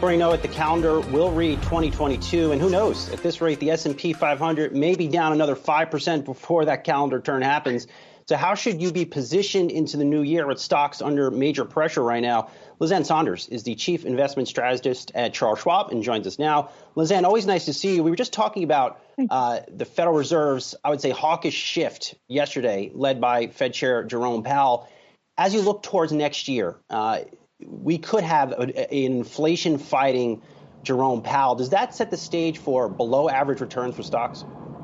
Before you know it, the calendar will read 2022, and who knows? At this rate, the S&P 500 may be down another 5% before that calendar turn happens. So how should you be positioned into the new year with stocks under major pressure right now? Lizanne Saunders is the chief investment strategist at Charles Schwab and joins us now. Lizanne, always nice to see you. We were just talking about the Federal Reserve's, I would say, hawkish shift yesterday, led by Fed Chair Jerome Powell. As you look towards next year, we could have an inflation-fighting Jerome Powell. Does that set the stage for below-average returns for stocks?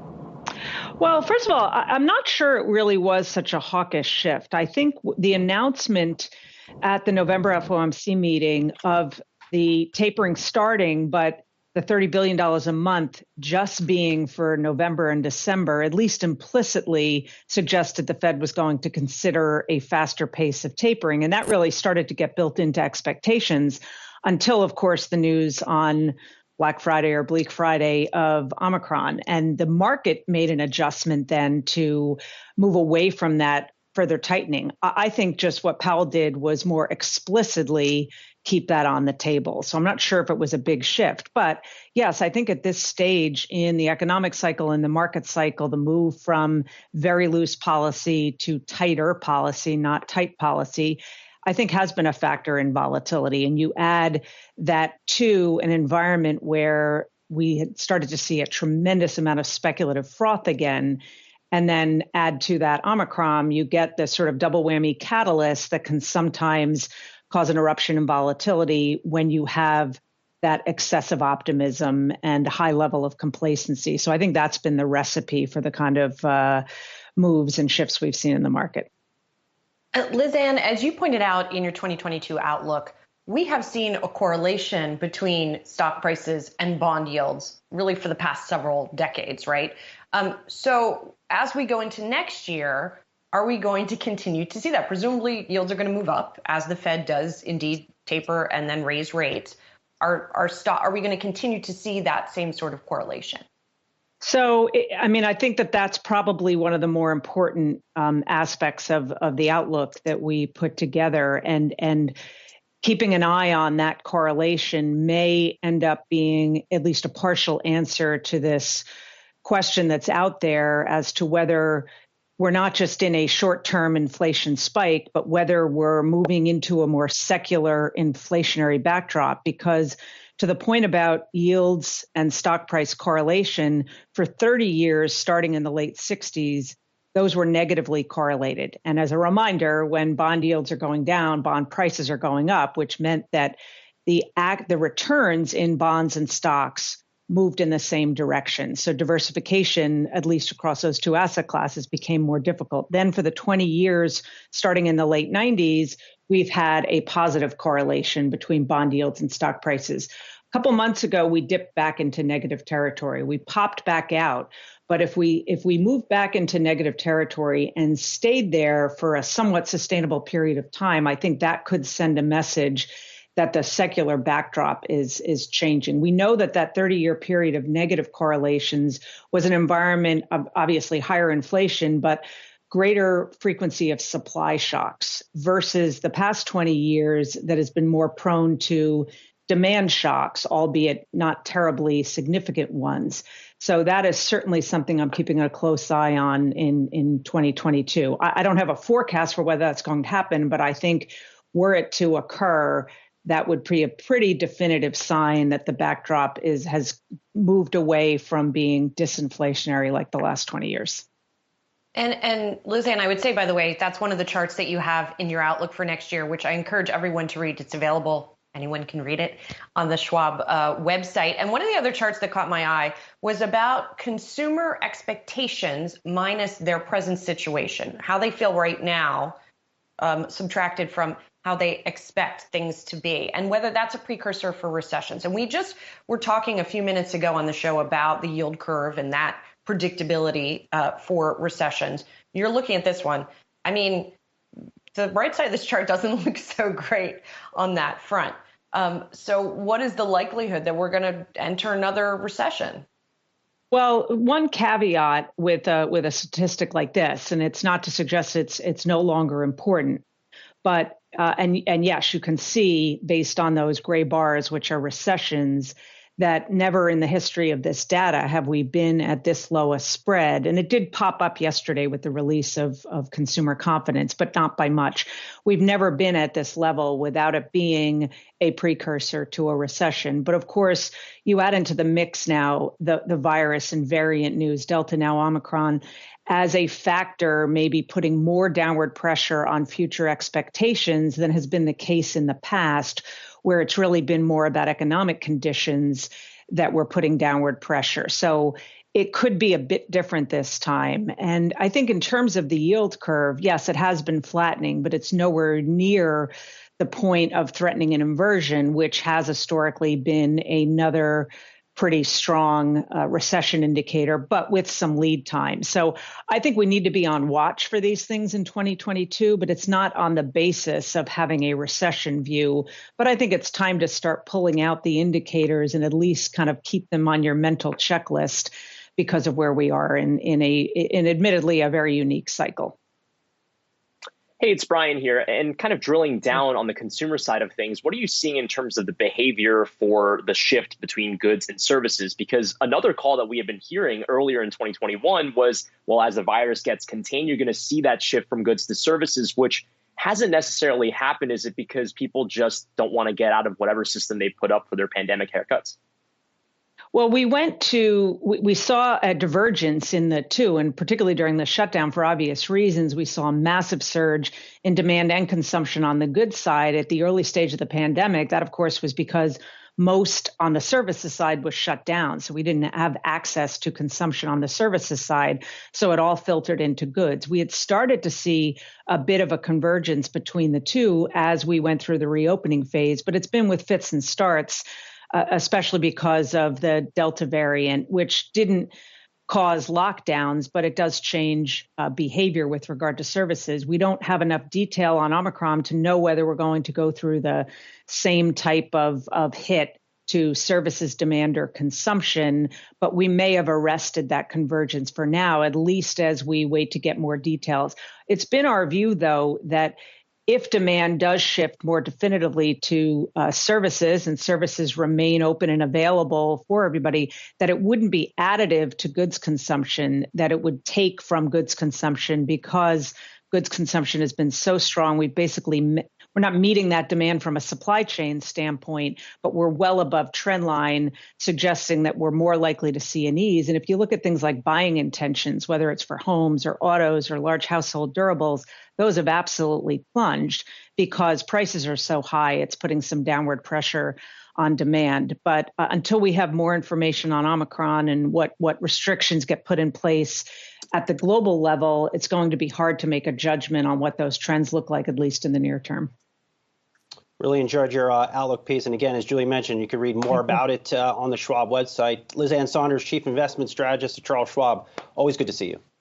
Well, first of all, I'm not sure it really was such a hawkish shift. I think the announcement at the November FOMC meeting of the tapering starting, but the $30 billion a month just being for November and December, at least implicitly suggested the Fed was going to consider a faster pace of tapering. And that really started to get built into expectations until, of course, the news on Black Friday or Bleak Friday of Omicron. And the market made an adjustment then to move away from that further tightening. I think just what Powell did was more explicitly keep that on the table. So I'm not sure if it was a big shift. But yes, I think at this stage in the economic cycle and the market cycle, the move from very loose policy to tighter policy, not tight policy, I think has been a factor in volatility. And you add that to an environment where we had started to see a tremendous amount of speculative froth again, and then add to that Omicron, you get this sort of double whammy catalyst that can sometimes cause an eruption in volatility when you have that excessive optimism and high level of complacency. So I think that's been the recipe for the kind of moves and shifts we've seen in the market. Lizanne, as you pointed out in your 2022 outlook, we have seen a correlation between stock prices and bond yields really for the past several decades, right? So as we go into next year, are we going to continue to see that? Presumably yields are going to move up as the Fed does indeed taper and then raise rates. Are we going to continue to see that same sort of correlation? So, I mean, I think that that's probably one of the more important aspects of the outlook that we put together, and keeping an eye on that correlation may end up being at least a partial answer to this question that's out there as to whether we're not just in a short-term inflation spike, but whether we're moving into a more secular inflationary backdrop. Because to the point about yields and stock price correlation, for 30 years, starting in the late 60s, those were negatively correlated. And as a reminder, when bond yields are going down, bond prices are going up, which meant that the returns in bonds and stocks moved in the same direction. So diversification, at least across those two asset classes, became more difficult. Then for the 20 years, starting in the late 90s, we've had a positive correlation between bond yields and stock prices. A couple months ago, we dipped back into negative territory. We popped back out. But if we move back into negative territory and stayed there for a somewhat sustainable period of time, I think that could send a message that the secular backdrop is changing. We know that 30-year period of negative correlations was an environment of obviously higher inflation, but greater frequency of supply shocks versus the past 20 years that has been more prone to demand shocks, albeit not terribly significant ones. So that is certainly something I'm keeping a close eye on in 2022. I don't have a forecast for whether that's going to happen, but I think were it to occur, that would be a pretty definitive sign that the backdrop has moved away from being disinflationary like the last 20 years. And Lizanne, I would say, by the way, that's one of the charts that you have in your outlook for next year, which I encourage everyone to read. It's available. Anyone can read it on the Schwab website. And one of the other charts that caught my eye was about consumer expectations minus their present situation, how they feel right now, subtracted from how they expect things to be, and whether that's a precursor for recessions. And we just were talking a few minutes ago on the show about the yield curve and that predictability for recessions. You're looking at this one. I mean, the right side of this chart doesn't look so great on that front. So what is the likelihood that we're going to enter another recession? Well, one caveat with a statistic like this, and it's not to suggest it's no longer important, but And yes, you can see based on those gray bars, which are recessions, that never in the history of this data have we been at this low a spread. And it did pop up yesterday with the release of consumer confidence, but not by much. We've never been at this level without it being a precursor to a recession. But of course, you add into the mix now the virus and variant news, Delta, now Omicron, as a factor, maybe putting more downward pressure on future expectations than has been the case in the past, where it's really been more about economic conditions that were putting downward pressure. So it could be a bit different this time. And I think in terms of the yield curve, yes, it has been flattening, but it's nowhere near the point of threatening an inversion, which has historically been another pretty strong recession indicator, but with some lead time. So I think we need to be on watch for these things in 2022, but it's not on the basis of having a recession view. But I think it's time to start pulling out the indicators and at least kind of keep them on your mental checklist because of where we are in admittedly a very unique cycle. Hey, it's Brian here, and kind of drilling down on the consumer side of things, what are you seeing in terms of the behavior for the shift between goods and services? Because another call that we have been hearing earlier in 2021 was, well, as the virus gets contained, you're going to see that shift from goods to services, which hasn't necessarily happened. Is it because people just don't want to get out of whatever system they put up for their pandemic haircuts? Well, we saw a divergence in the two, and particularly during the shutdown for obvious reasons, we saw a massive surge in demand and consumption on the goods side at the early stage of the pandemic. That, of course, was because most on the services side was shut down. So we didn't have access to consumption on the services side. So it all filtered into goods. We had started to see a bit of a convergence between the two as we went through the reopening phase, but it's been with fits and starts. Especially because of the Delta variant, which didn't cause lockdowns, but it does change behavior with regard to services. We don't have enough detail on Omicron to know whether we're going to go through the same type of hit to services demand or consumption, but we may have arrested that convergence for now, at least as we wait to get more details. It's been our view, though, that if demand does shift more definitively to services and services remain open and available for everybody, that it wouldn't be additive to goods consumption, that it would take from goods consumption because goods consumption has been so strong. We're not meeting that demand from a supply chain standpoint, but we're well above trend line, suggesting that we're more likely to see an ease. And if you look at things like buying intentions, whether it's for homes or autos or large household durables, those have absolutely plunged because prices are so high. It's putting some downward pressure on demand. But until we have more information on Omicron and what restrictions get put in place at the global level, it's going to be hard to make a judgment on what those trends look like, at least in the near term. Really enjoyed your Outlook piece. And again, as Julie mentioned, you can read more about it on the Schwab website. Liz Ann Saunders, Chief Investment Strategist at Charles Schwab. Always good to see you.